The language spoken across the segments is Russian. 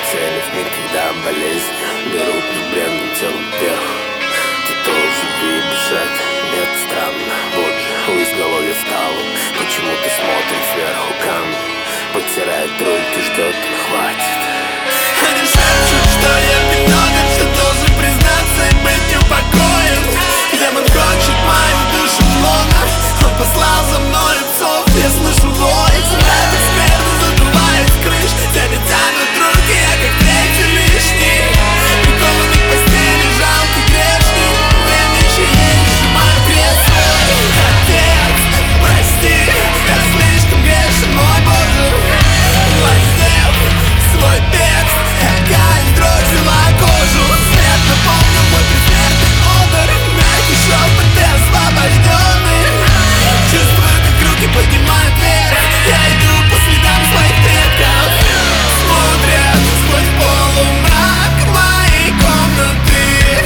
цели в миг, когда болезни берут над бренным телом вверх. Ты тоже бежать, нет, странно. Вот же у изголовья стал он. Почему-то смотрит сверху камень, потирает руки, ждет, он хватит. Они шепчут, что я виновен, что должен признаться и быть неупокоен. Демон хочет мою душу в лоно, он послал за мной псов. Я слышу вой, цепляет эксперты, задувает с крыш. Тебе тянут руки, я как третий лишний, прикованный к постели жалкий грешник. Время еще есть, сжимаю крест свой. Отец, прости, я слишком грешен, мой Боже. Воздев свой текст, ткань дрожила кожу. Свет наполнил мой предсмертный одор. Мягкий шепот, ты освобожденный. Чувствую, как руки поднимают вверх. Я иду по следам своих предков. Смотрят сквозь полумрак моей комнаты.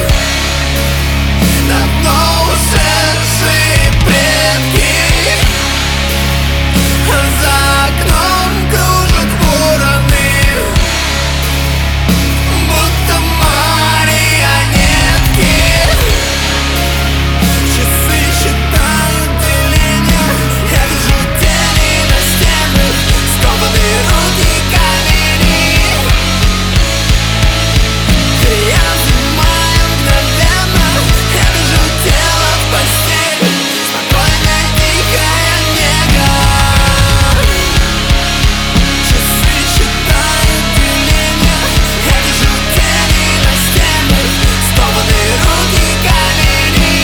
Давно ушедшие предки. За окном кружат вороны, будто марионетки. Часы считают деления. Я вижу тени на стенах, скованные руки и колени. Я сжимаю мгновенно. Я вижу тело в постели, спокойная тихая нега. Часы считают деления. Я вижу тени на стенах, скованные руки и колени.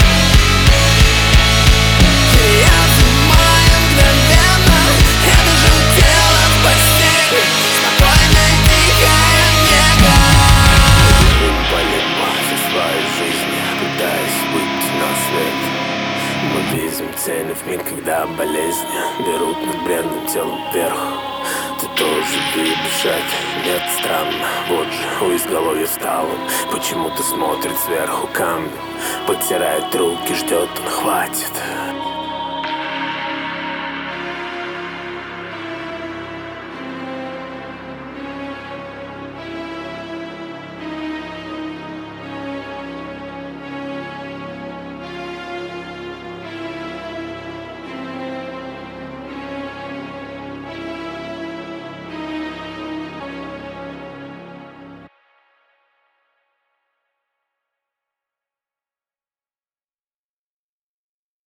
Я сжимаю мгновенно. Я вижу тело в постели, спокойная тихая нега. Бежим по лимбу со своей жизни, пытаясь выйти на свет. Мы видим цели в миг, когда болезни берут над бренным телом вверх. Ты тоже бежать, нет, странно. Вот же у изголовья стал он. Почему-то смотрит сверху камень, потирает руки, ждет, он хватит.